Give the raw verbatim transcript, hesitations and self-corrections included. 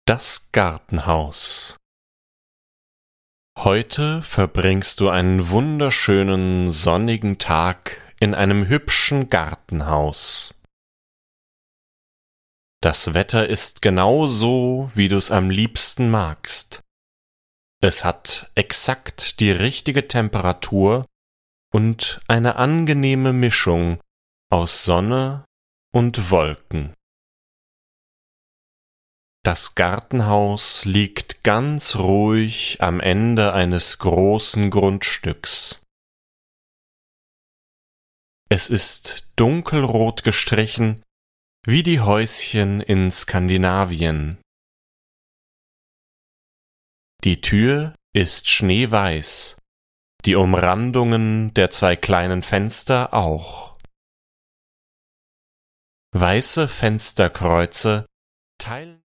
Das Gartenhaus. Heute verbringst du einen wunderschönen sonnigen Tag in einem hübschen Gartenhaus. Das Wetter ist genau so, wie du es am liebsten magst. Es hat exakt die richtige Temperatur und eine angenehme Mischung aus Sonne und Wolken. Das Gartenhaus liegt ganz ruhig am Ende eines großen Grundstücks. Es ist dunkelrot gestrichen, wie die Häuschen in Skandinavien. Die Tür ist schneeweiß, die Umrandungen der zwei kleinen Fenster auch. Weiße Fensterkreuze teilen